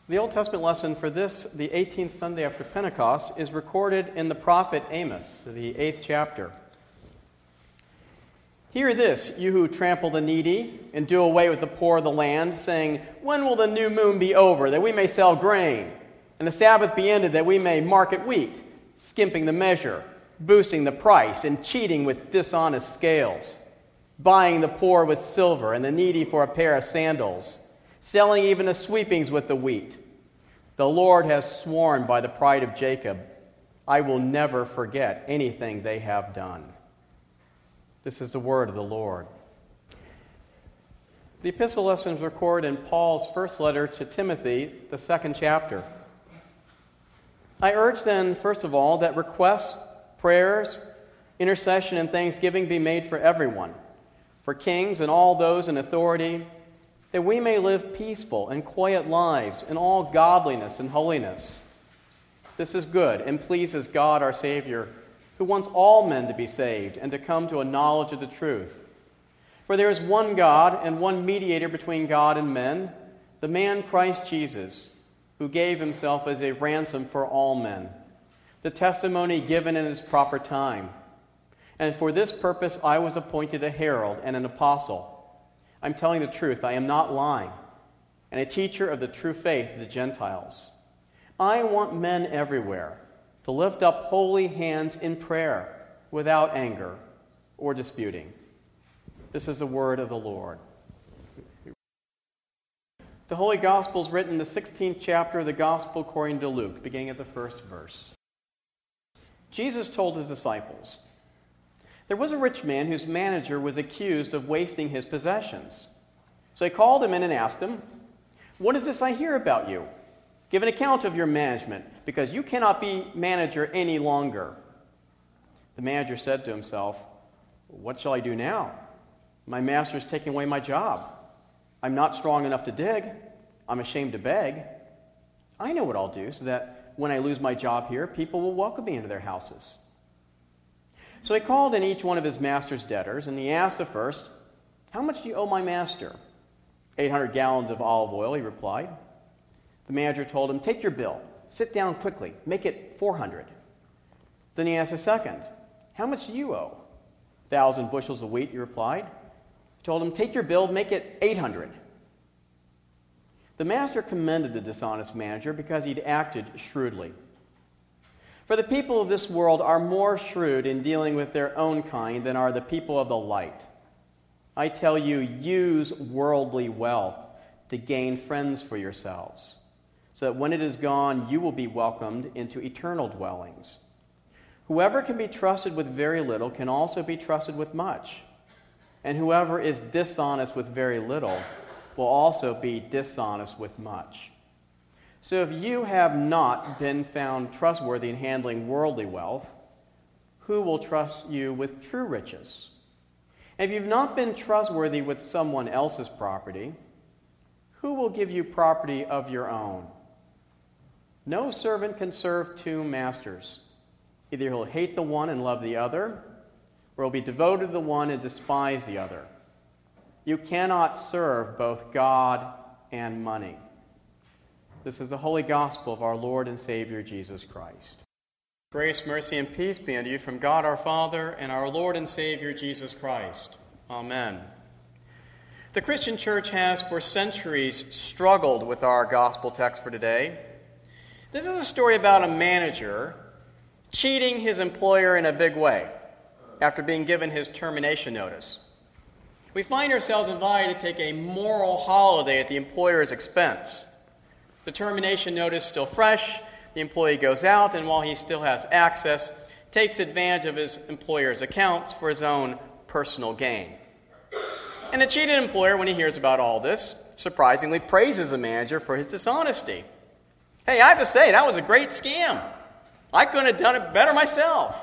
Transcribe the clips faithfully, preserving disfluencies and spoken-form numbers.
The Old Testament lesson for this, the eighteenth Sunday after Pentecost, is recorded in the prophet Amos, the eighth chapter. Hear this, you who trample the needy and do away with the poor of the land, saying, when will the new moon be over, that we may sell grain, and the Sabbath be ended, that we may market wheat, skimping the measure, boosting the price, and cheating with dishonest scales, buying the poor with silver and the needy for a pair of sandals, selling even the sweepings with the wheat. The Lord has sworn by the pride of Jacob, I will never forget anything they have done. This is the word of the Lord. The epistle lessons record in Paul's first letter to Timothy, the second chapter. I urge then, first of all, that requests, prayers, intercession, and thanksgiving be made for everyone, for kings and all those in authority, that we may live peaceful and quiet lives in all godliness and holiness. This is good and pleases God our Savior, who wants all men to be saved and to come to a knowledge of the truth. For there is one God and one mediator between God and men, the man Christ Jesus, who gave himself as a ransom for all men, the testimony given in its proper time. And for this purpose I was appointed a herald and an apostle. I'm telling the truth, I am not lying, and a teacher of the true faith of the Gentiles. I want men everywhere to lift up holy hands in prayer, without anger or disputing. This is the word of the Lord. The Holy Gospel is written in the sixteenth chapter of the Gospel according to Luke, beginning at the first verse. Jesus told his disciples, there was a rich man whose manager was accused of wasting his possessions. So he called him in and asked him, what is this I hear about you? Give an account of your management, because you cannot be manager any longer. The manager said to himself, what shall I do now? My master is taking away my job. I'm not strong enough to dig. I'm ashamed to beg. I know what I'll do so that when I lose my job here, people will welcome me into their houses. So he called in each one of his master's debtors, and he asked the first, how much do you owe my master? eight hundred gallons of olive oil, he replied. The manager told him, take your bill, sit down quickly, make it four hundred. Then he asked a second, how much do you owe? A thousand bushels of wheat, he replied. He told him, take your bill, make it eight hundred. The master commended the dishonest manager because he'd acted shrewdly. For the people of this world are more shrewd in dealing with their own kind than are the people of the light. I tell you, use worldly wealth to gain friends for yourselves, so that when it is gone, you will be welcomed into eternal dwellings. Whoever can be trusted with very little can also be trusted with much, and whoever is dishonest with very little will also be dishonest with much. So if you have not been found trustworthy in handling worldly wealth, who will trust you with true riches? If you've not been trustworthy with someone else's property, who will give you property of your own? No servant can serve two masters. Either he'll hate the one and love the other, or he'll be devoted to the one and despise the other. You cannot serve both God and money. This is the holy gospel of our Lord and Savior, Jesus Christ. Grace, mercy, and peace be unto you from God our Father and our Lord and Savior, Jesus Christ. Amen. The Christian church has for centuries struggled with our gospel text for today. This is a story about a manager cheating his employer in a big way after being given his termination notice. We find ourselves invited to take a moral holiday at the employer's expense. The termination notice is still fresh, the employee goes out, and while he still has access, takes advantage of his employer's accounts for his own personal gain. And the cheated employer, when he hears about all this, surprisingly praises the manager for his dishonesty. Hey, I have to say, that was a great scam. I couldn't have done it better myself.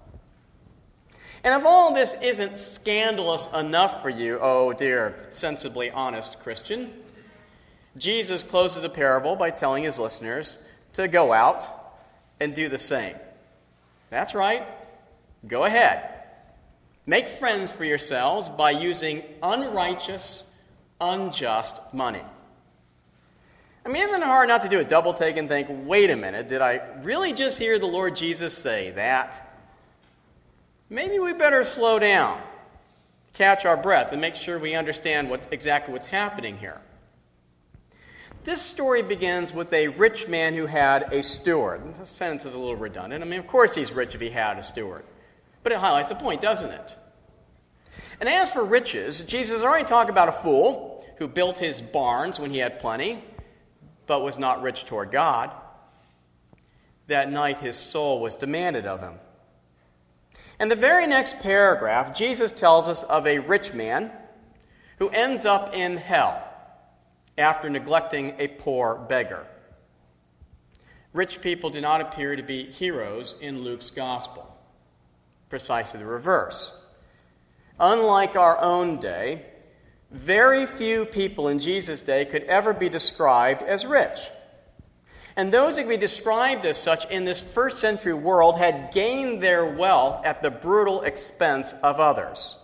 And if all this isn't scandalous enough for you, oh dear, sensibly honest Christian, Jesus closes the parable by telling his listeners to go out and do the same. That's right. Go ahead. Make friends for yourselves by using unrighteous, unjust money. I mean, isn't it hard not to do a double take and think, wait a minute, did I really just hear the Lord Jesus say that? Maybe we better slow down, catch our breath, and make sure we understand what, exactly what's happening here. This story begins with a rich man who had a steward. The sentence is a little redundant. I mean, of course he's rich if he had a steward. But it highlights the point, doesn't it? And as for riches, Jesus already talked about a fool who built his barns when he had plenty, but was not rich toward God. That night his soul was demanded of him. In the very next paragraph, Jesus tells us of a rich man who ends up in hell after neglecting a poor beggar. Rich people do not appear to be heroes in Luke's gospel. Precisely the reverse. Unlike our own day, very few people in Jesus' day could ever be described as rich. And those who could be described as such in this first century world had gained their wealth at the brutal expense of others.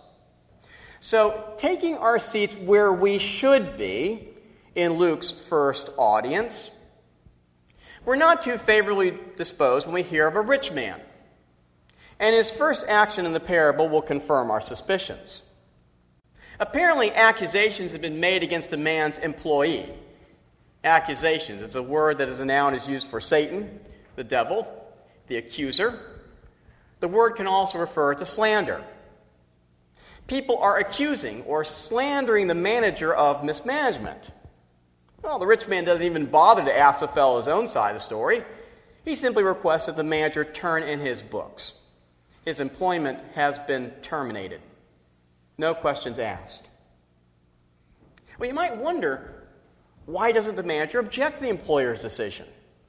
So, taking our seats where we should be in Luke's first audience, we're not too favorably disposed when we hear of a rich man. And his first action in the parable will confirm our suspicions. Apparently, accusations have been made against the man's employee. Accusations, it's a word that as a noun is used for Satan, the devil, the accuser. The word can also refer to slander. People are accusing or slandering the manager of mismanagement. Well, the rich man doesn't even bother to ask the fellow his own side of the story. He simply requests that the manager turn in his books. His employment has been terminated. No questions asked. Well, you might wonder, why doesn't the manager object to the employer's decision?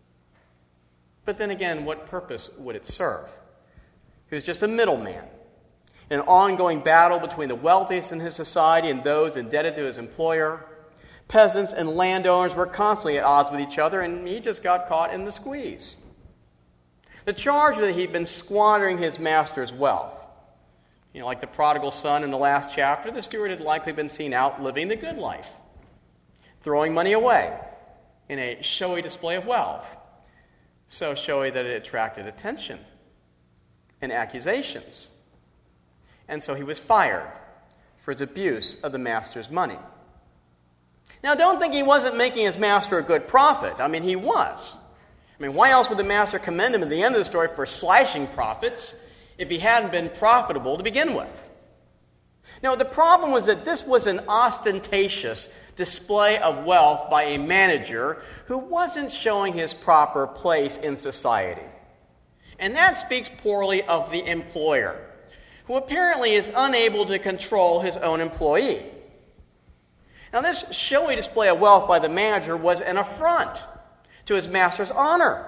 But then again, what purpose would it serve? He was just a middleman in an ongoing battle between the wealthiest in his society and those indebted to his employer. Peasants and landowners were constantly at odds with each other, and he just got caught in the squeeze. The charge that he'd been squandering his master's wealth. You know, like the prodigal son in the last chapter, the steward had likely been seen out living the good life, throwing money away in a showy display of wealth, so showy that it attracted attention and accusations. And so he was fired for his abuse of the master's money. Now, don't think he wasn't making his master a good profit. I mean, he was. I mean, why else would the master commend him at the end of the story for slashing profits if he hadn't been profitable to begin with? Now, the problem was that this was an ostentatious display of wealth by a manager who wasn't showing his proper place in society. And that speaks poorly of the employer, who apparently is unable to control his own employee. Now, this showy display of wealth by the manager was an affront to his master's honor.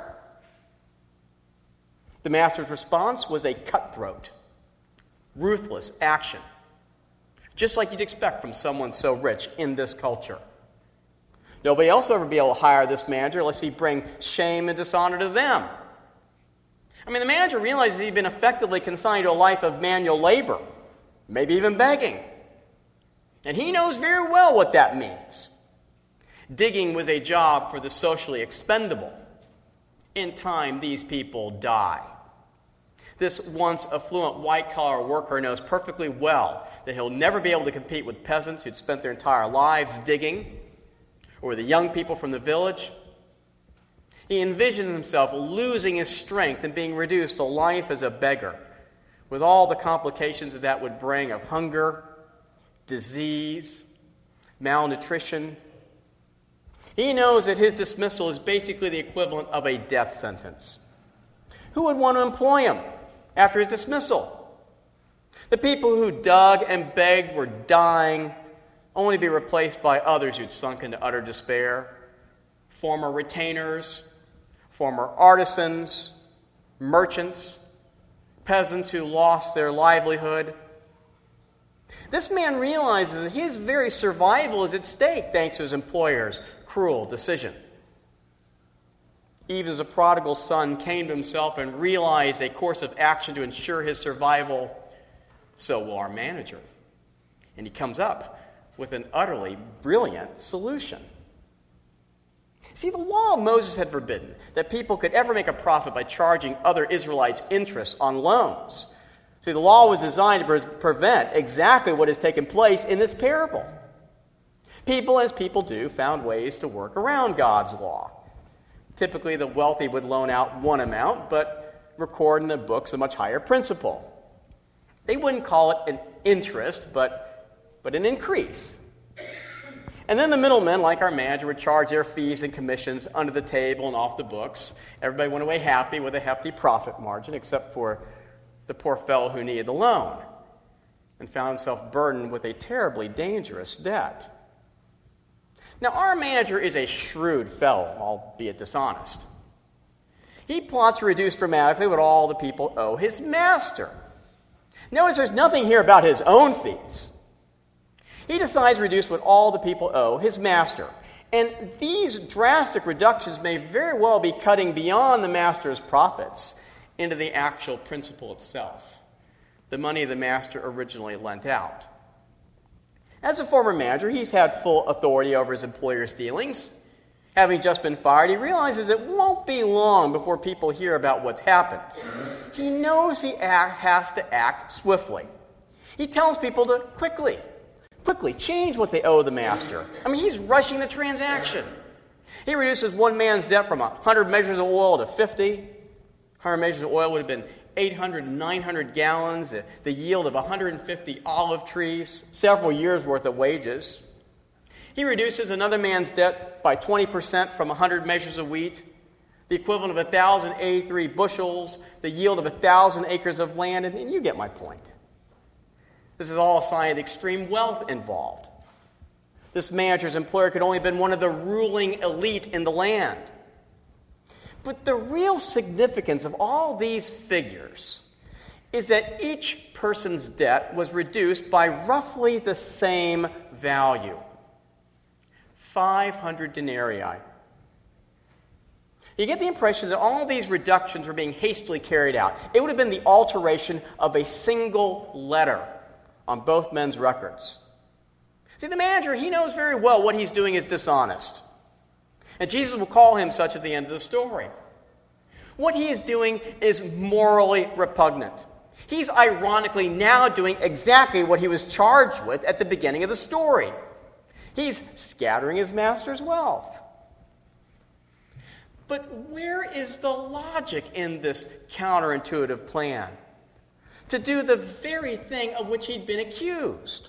The master's response was a cutthroat, ruthless action, just like you'd expect from someone so rich in this culture. Nobody else will ever be able to hire this manager unless he bring shame and dishonor to them. I mean, the manager realizes he'd been effectively consigned to a life of manual labor, maybe even begging. And he knows very well what that means. Digging was a job for the socially expendable. In time, these people die. This once affluent white-collar worker knows perfectly well that he'll never be able to compete with peasants who'd spent their entire lives digging, or the young people from the village. He envisioned himself losing his strength and being reduced to life as a beggar, with all the complications that that would bring of hunger, disease, malnutrition. He knows that his dismissal is basically the equivalent of a death sentence. Who would want to employ him after his dismissal? The people who dug and begged were dying, only to be replaced by others who'd sunk into utter despair. Former retainers, former artisans, merchants, peasants who lost their livelihood. This man realizes that his very survival is at stake thanks to his employer's cruel decision. Even as a prodigal son came to himself and realized a course of action to ensure his survival, so will our manager. And he comes up with an utterly brilliant solution. See, the law of Moses had forbidden that people could ever make a profit by charging other Israelites interest on loans. See, the law was designed to pre- prevent exactly what has taken place in this parable. People, as people do, found ways to work around God's law. Typically, the wealthy would loan out one amount, but record in their books a much higher principal. They wouldn't call it an interest, but, but an increase. And then the middlemen, like our manager, would charge their fees and commissions under the table and off the books. Everybody went away happy with a hefty profit margin, except for the poor fellow who needed the loan and found himself burdened with a terribly dangerous debt. Now, our manager is a shrewd fellow, albeit dishonest. He plots to reduce dramatically what all the people owe his master. Notice there's nothing here about his own fees. He decides to reduce what all the people owe his master. And these drastic reductions may very well be cutting beyond the master's profits into the actual principal itself, the money the master originally lent out. As a former manager, he's had full authority over his employer's dealings. Having just been fired, he realizes it won't be long before people hear about what's happened. He knows he act, has to act swiftly. He tells people to quickly, quickly change what they owe the master. I mean, he's rushing the transaction. He reduces one man's debt from one hundred measures of oil to fifty. one hundred measures of oil would have been eight hundred, nine hundred gallons, the yield of one hundred fifty olive trees, several years' worth of wages. He reduces another man's debt by twenty percent from one hundred measures of wheat, the equivalent of one thousand eighty-three bushels, the yield of one thousand acres of land, and, and you get my point. This is all a sign of the extreme wealth involved. This manager's employer could only have been one of the ruling elite in the land. But the real significance of all these figures is that each person's debt was reduced by roughly the same value. five hundred denarii. You get the impression that all these reductions were being hastily carried out. It would have been the alteration of a single letter on both men's records. See, the manager, he knows very well what he's doing is dishonest. And Jesus will call him such at the end of the story. What he is doing is morally repugnant. He's ironically now doing exactly what he was charged with at the beginning of the story. He's scattering his master's wealth. But where is the logic in this counterintuitive plan? To do the very thing of which he'd been accused.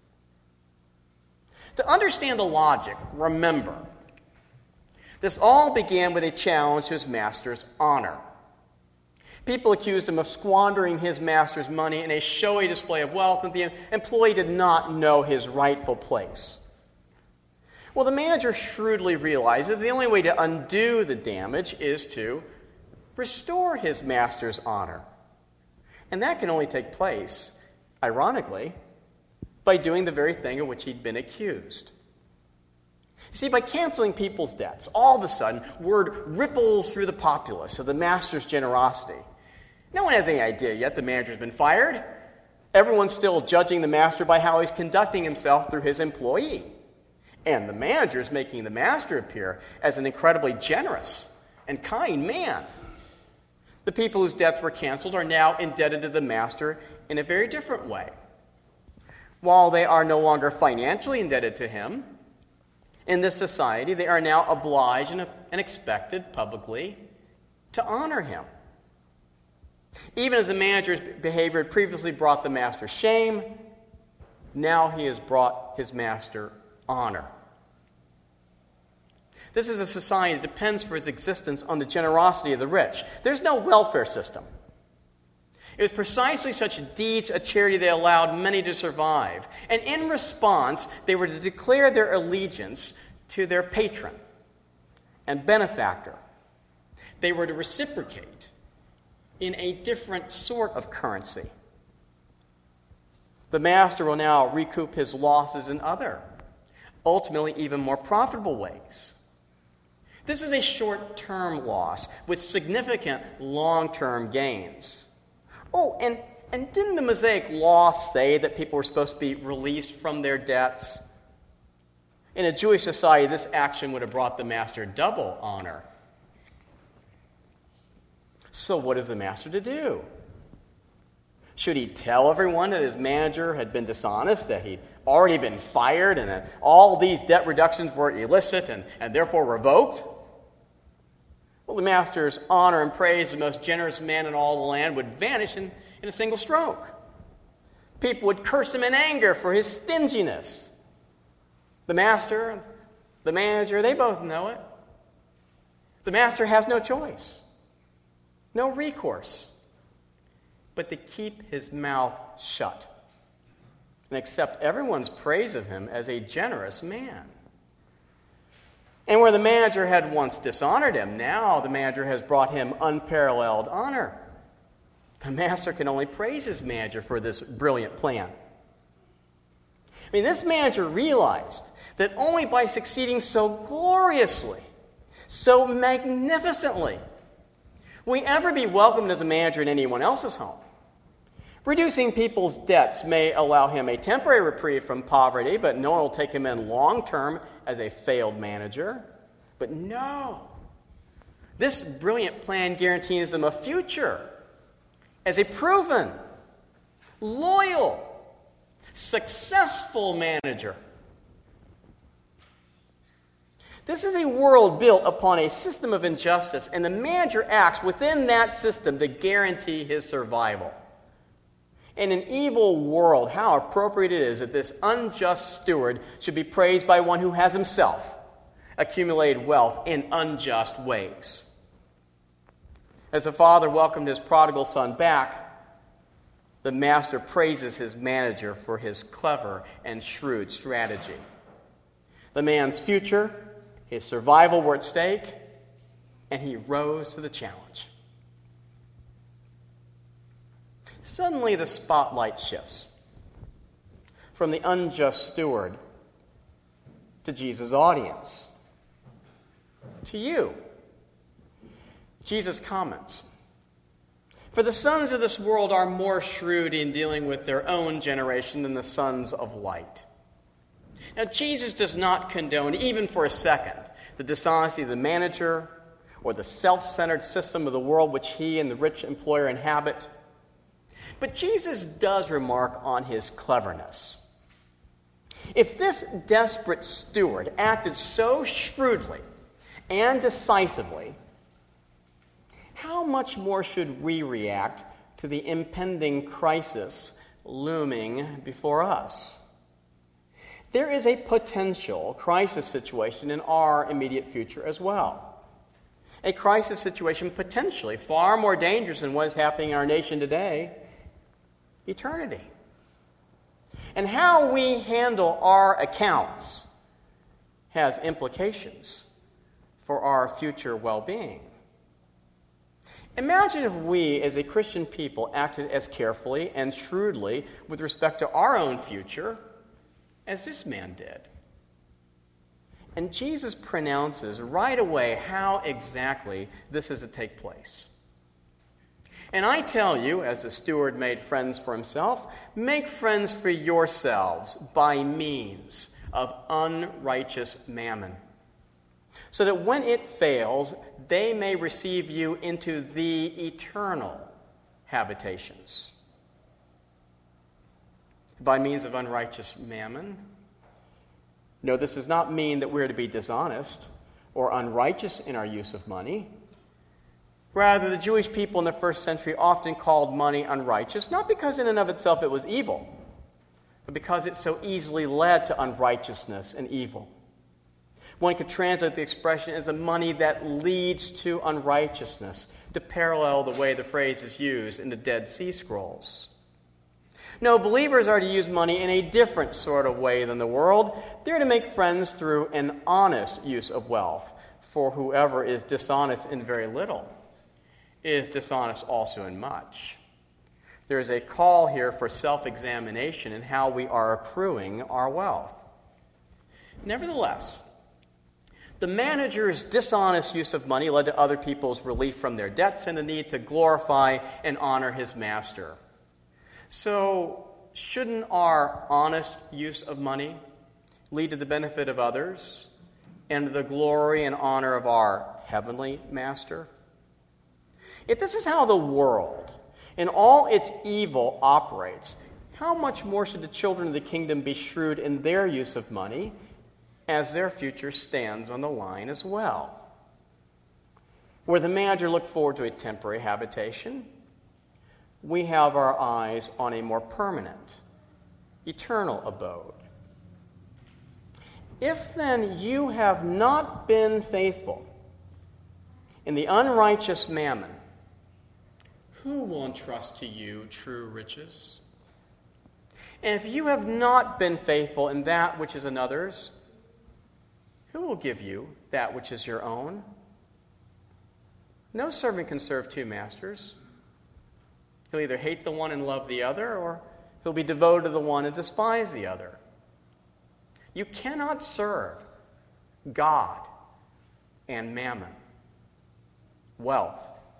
To understand the logic, remember, this all began with a challenge to his master's honor. People accused him of squandering his master's money in a showy display of wealth, and the employee did not know his rightful place. Well, the manager shrewdly realizes the only way to undo the damage is to restore his master's honor. And that can only take place, ironically, by doing the very thing of which he'd been accused. See, by canceling people's debts, all of a sudden, word ripples through the populace of the master's generosity. No one has any idea yet the manager's been fired. Everyone's still judging the master by how he's conducting himself through his employee. And the manager's making the master appear as an incredibly generous and kind man. The people whose debts were canceled are now indebted to the master in a very different way. While they are no longer financially indebted to him, in this society they are now obliged and, and expected publicly to honor him. Even as the manager's behavior had previously brought the master shame, now he has brought his master honor. This is a society that depends for its existence on the generosity of the rich. There's no welfare system. It was precisely such deeds of charity that allowed many to survive. And in response, they were to declare their allegiance to their patron and benefactor. They were to reciprocate in a different sort of currency. The master will now recoup his losses in other, ultimately even more profitable ways. This is a short-term loss with significant long-term gains. Oh, and, and didn't the Mosaic Law say that people were supposed to be released from their debts? In a Jewish society, this action would have brought the master double honor. So what is the master to do? Should he tell everyone that his manager had been dishonest, that he'd already been fired, and that all these debt reductions were illicit and, and therefore revoked? Well, the master's honor and praise, the most generous man in all the land, would vanish in, in a single stroke. People would curse him in anger for his stinginess. The master, the manager, they both know it. The master has no choice, no recourse, but to keep his mouth shut and accept everyone's praise of him as a generous man. And where the manager had once dishonored him, now the manager has brought him unparalleled honor. The master can only praise his manager for this brilliant plan. I mean, this manager realized that only by succeeding so gloriously, so magnificently, will he ever be welcomed as a manager in anyone else's home. Reducing people's debts may allow him a temporary reprieve from poverty, but no one will take him in long term as a failed manager. But no, this brilliant plan guarantees him a future as a proven, loyal, successful manager. This is a world built upon a system of injustice, and the manager acts within that system to guarantee his survival. In an evil world, how appropriate it is that this unjust steward should be praised by one who has himself accumulated wealth in unjust ways. As the father welcomed his prodigal son back, the master praises his manager for his clever and shrewd strategy. The man's future, his survival were at stake, and he rose to the challenge. Suddenly the spotlight shifts from the unjust steward to Jesus' audience, to you. Jesus comments, "For the sons of this world are more shrewd in dealing with their own generation than the sons of light." Now, Jesus does not condone, even for a second, the dishonesty of the manager or the self-centered system of the world which he and the rich employer inhabit. But Jesus does remark on his cleverness. If this desperate steward acted so shrewdly and decisively, how much more should we react to the impending crisis looming before us? There is a potential crisis situation in our immediate future as well. A crisis situation potentially far more dangerous than what is happening in our nation today, eternity. And how we handle our accounts has implications for our future well-being. Imagine if we, as a Christian people, acted as carefully and shrewdly with respect to our own future as this man did. And Jesus pronounces right away how exactly this is to take place. "And I tell you, as the steward made friends for himself, make friends for yourselves by means of unrighteous mammon, so that when it fails, they may receive you into the eternal habitations." By means of unrighteous mammon? No, this does not mean that we're to be dishonest or unrighteous in our use of money. Rather, the Jewish people in the first century often called money unrighteous, not because in and of itself it was evil, but because it so easily led to unrighteousness and evil. One could translate the expression as the money that leads to unrighteousness, to parallel the way the phrase is used in the Dead Sea Scrolls. No, believers are to use money in a different sort of way than the world. They're to make friends through an honest use of wealth, for whoever is dishonest in very little is dishonest also in much. There is a call here for self-examination in how we are accruing our wealth. Nevertheless, the manager's dishonest use of money led to other people's relief from their debts and the need to glorify and honor his master. So, shouldn't our honest use of money lead to the benefit of others and to the glory and honor of our heavenly Master? If this is how the world and all its evil operates, how much more should the children of the kingdom be shrewd in their use of money, as their future stands on the line as well? Where the manager looked forward to a temporary habitation, we have our eyes on a more permanent, eternal abode. If then you have not been faithful in the unrighteous mammon, who will entrust to you true riches? And if you have not been faithful in that which is another's, who will give you that which is your own? No servant can serve two masters. He'll either hate the one and love the other, or he'll be devoted to the one and despise the other. You cannot serve God and mammon, wealth.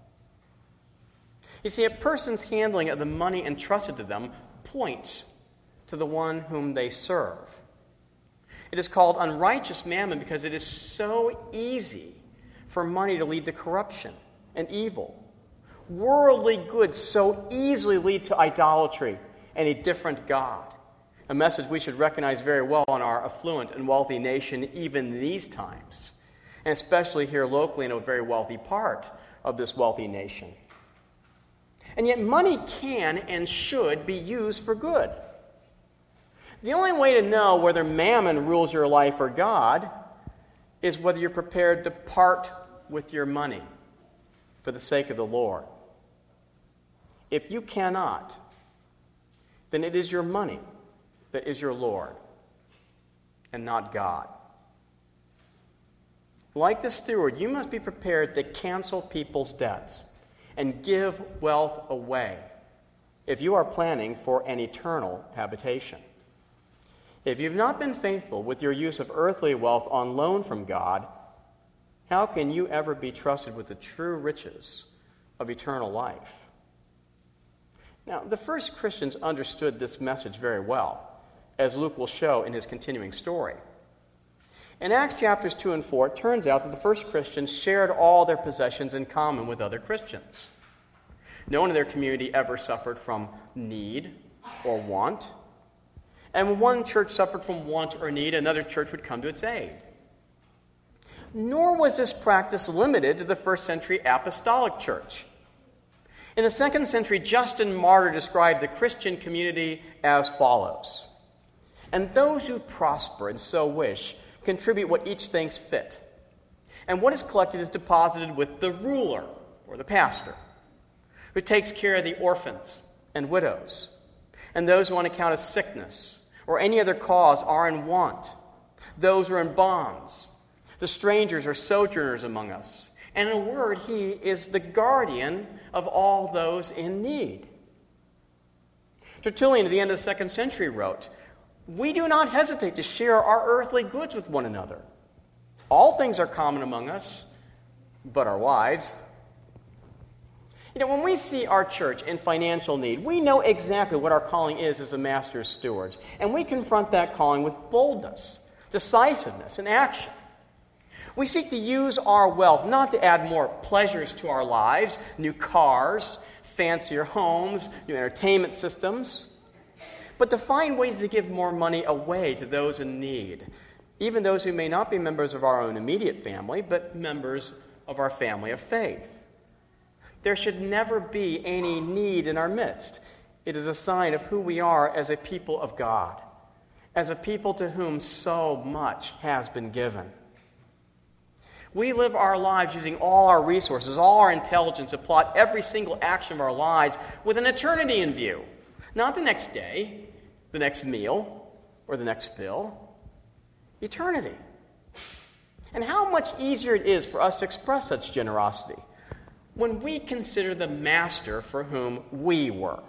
You see, a person's handling of the money entrusted to them points to the one whom they serve. It is called unrighteous mammon because it is so easy for money to lead to corruption and evil. Worldly goods so easily lead to idolatry and a different God. A message we should recognize very well in our affluent and wealthy nation even these times, and especially here locally in a very wealthy part of this wealthy nation. And yet money can and should be used for good. The only way to know whether mammon rules your life or God is whether you're prepared to part with your money for the sake of the Lord. If you cannot, then it is your money that is your Lord and not God. Like the steward, you must be prepared to cancel people's debts and give wealth away if you are planning for an eternal habitation. If you've not been faithful with your use of earthly wealth on loan from God, how can you ever be trusted with the true riches of eternal life? Now, the first Christians understood this message very well, as Luke will show in his continuing story. In Acts chapters two and four, it turns out that the first Christians shared all their possessions in common with other Christians. No one in their community ever suffered from need or want. And when one church suffered from want or need, another church would come to its aid. Nor was this practice limited to the first century apostolic church. In the second century, Justin Martyr described the Christian community as follows: "And those who prosper and so wish contribute what each thinks fit. And what is collected is deposited with the ruler, or the pastor, who takes care of the orphans and widows, and those who on account of sickness or any other cause are in want, those who are in bonds, the strangers or sojourners among us. And in a word, he is the guardian of all those in need." Tertullian, at the end of the second century, wrote, "We do not hesitate to share our earthly goods with one another. All things are common among us, but our wives." You know, when we see our church in financial need, we know exactly what our calling is as a master's stewards, and we confront that calling with boldness, decisiveness, and action. We seek to use our wealth not to add more pleasures to our lives, new cars, fancier homes, new entertainment systems, but to find ways to give more money away to those in need, even those who may not be members of our own immediate family, but members of our family of faith. There should never be any need in our midst. It is a sign of who we are as a people of God, as a people to whom so much has been given. We live our lives using all our resources, all our intelligence to plot every single action of our lives with an eternity in view. Not the next day, the next meal, or the next bill. Eternity. And how much easier it is for us to express such generosity when we consider the master for whom we work.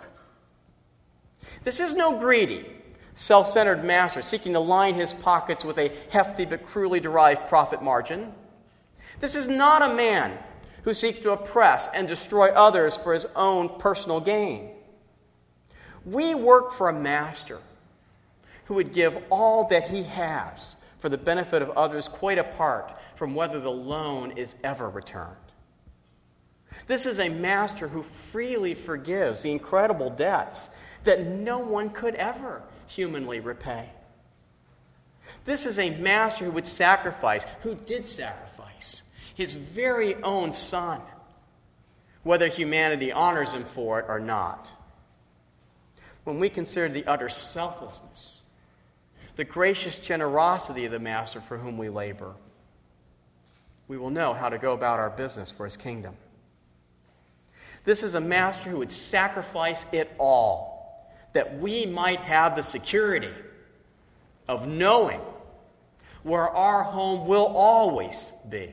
This is no greedy, self-centered master seeking to line his pockets with a hefty but cruelly derived profit margin. This is not a man who seeks to oppress and destroy others for his own personal gain. We work for a master who would give all that he has for the benefit of others, quite apart from whether the loan is ever returned. This is a master who freely forgives the incredible debts that no one could ever humanly repay. This is a master who would sacrifice, who did sacrifice, his very own son, whether humanity honors him for it or not. When we consider the utter selflessness, the gracious generosity of the master for whom we labor, we will know how to go about our business for his kingdom. This is a master who would sacrifice it all, that we might have the security of knowing where our home will always be.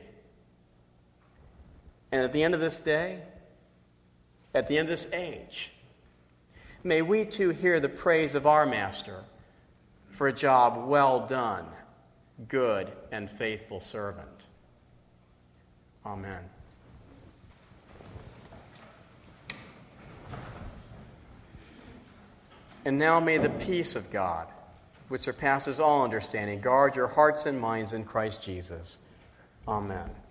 And at the end of this day, at the end of this age, may we too hear the praise of our master for a job well done, good and faithful servant. Amen. And now may the peace of God, which surpasses all understanding, guard your hearts and minds in Christ Jesus. Amen.